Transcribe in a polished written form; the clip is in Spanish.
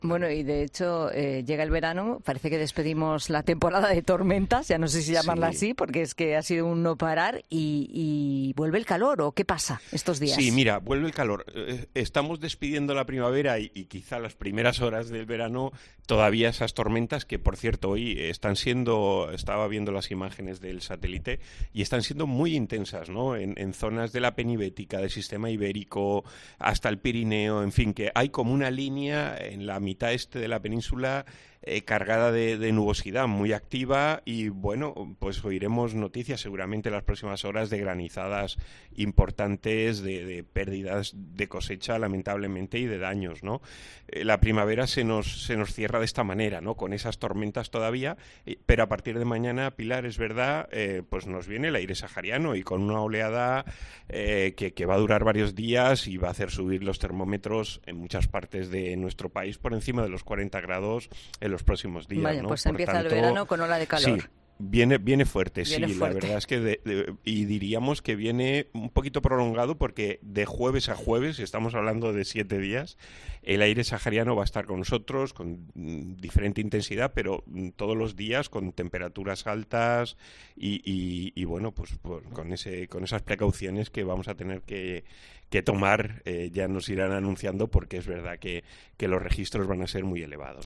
Bueno, y de hecho llega el verano, parece que despedimos la temporada de tormentas, ya no sé si llamarla Sí. así, porque es que ha sido un no parar y vuelve el calor, ¿o qué pasa estos Sí, días? mira, vuelve el calor. Estamos despidiendo la primavera y quizá las primeras horas del verano todavía esas tormentas que, por cierto, hoy están siendo, estaba viendo las imágenes del satélite y están siendo muy intensas, ¿no? En zonas de la penibética, del sistema ibérico, hasta el Pirineo, en fin, que hay como una línea en la mitad este de la península cargada de nubosidad muy activa y bueno, pues oiremos noticias seguramente en las próximas horas de granizadas importantes, de pérdidas de cosecha lamentablemente y de daños, ¿no? La primavera se nos cierra de esta manera, ¿no? Con esas tormentas todavía, pero a partir de mañana, Pilar, es verdad, pues nos viene el aire sahariano y con una oleada que va a durar varios días y va a hacer subir los termómetros en muchas partes de nuestro país por encima de los 40 grados en los próximos días, Vaya, ¿no? pues Por empieza el tanto, verano con ola de sí, calor. viene fuerte, Viene sí, la fuerte. verdad es que y diríamos que viene un poquito prolongado porque de jueves a jueves, y estamos hablando de 7 días, el aire sahariano va a estar con nosotros con diferente intensidad, pero todos los días con temperaturas altas y bueno, pues con esas precauciones que vamos a tener que tomar, ya nos irán anunciando porque es verdad que los registros van a ser muy elevados.